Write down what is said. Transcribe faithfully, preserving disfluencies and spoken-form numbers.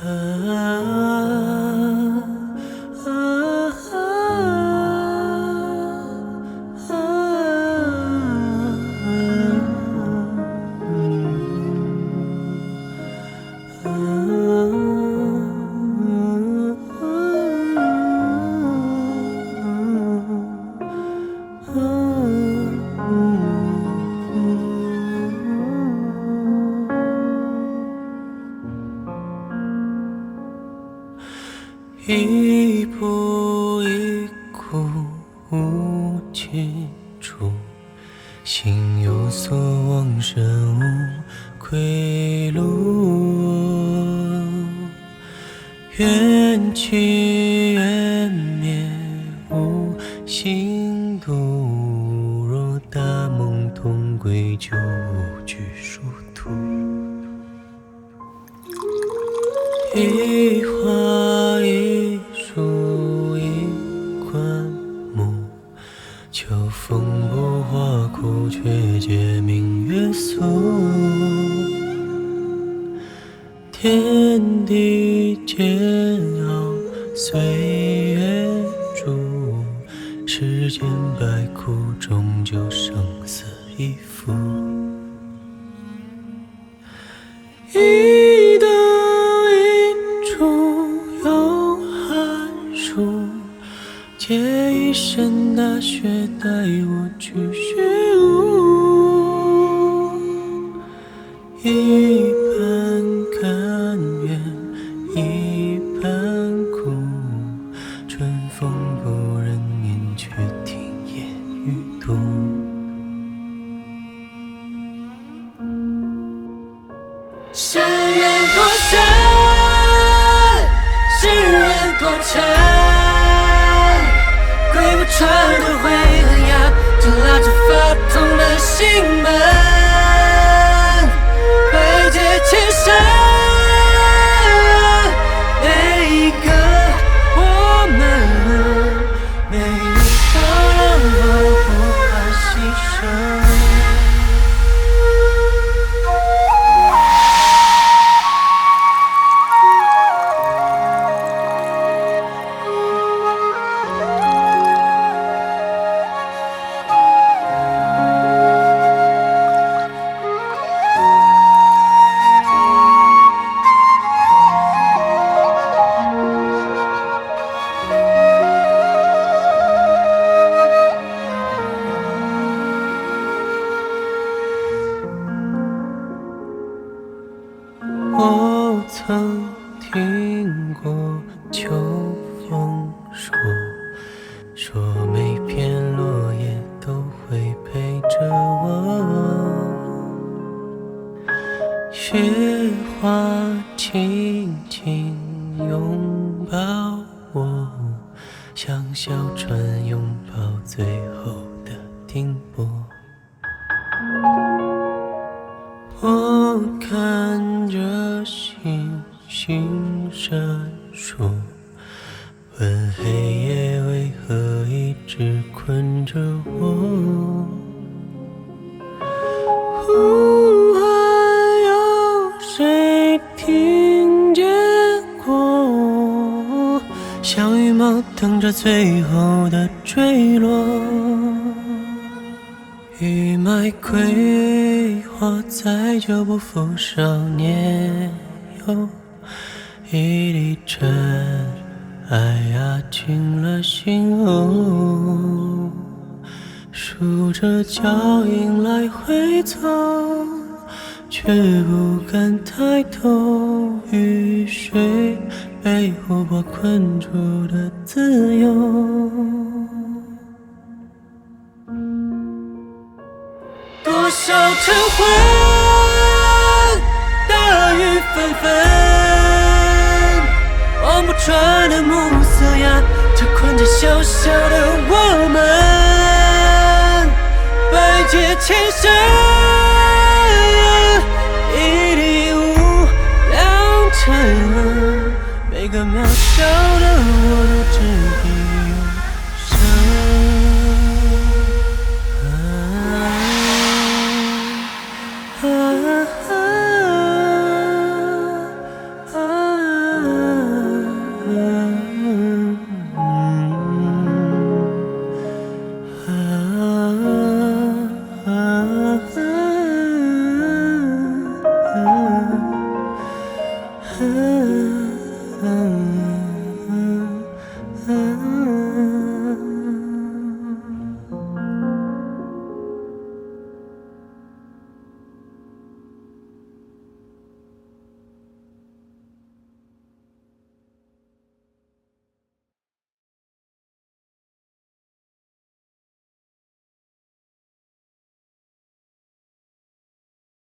一步一哭无尽处，心有所往生无归路。缘起缘灭无心度，若大梦同归就无拘殊途。一花一树一灌木，秋风不花枯，却借明月宿。天地煎熬，岁月逐，世间百苦，终究生死一幅。一灯一烛有寒暑，借一身大雪带我去虚无。一半甘愿一半苦，春风不忍吟，却听烟雨毒。 山缘多深，世人多沉，归不穿的悔恨呀，紧拉着发痛的心门，被劫牵绳，每一个我们，每一个我不怕牺牲。 我曾听过秋风说，说每片落叶都会陪着我。雪花轻轻拥抱我，像小船拥抱最后的停泊。我看着星星闪烁，问黑夜为何一直困着我。呼，还有谁听见过？像羽毛等着最后的坠落。雨麦葵花在脚步扶少年游，一粒尘埃压进了心窝，数着脚印来回走，却不敢抬头。雨水被湖泊困住的自由， 多少晨昏，大雨纷纷，望不穿的暮色呀，这困着小小的我们，百劫千绳，一粒无良辰，每个渺小的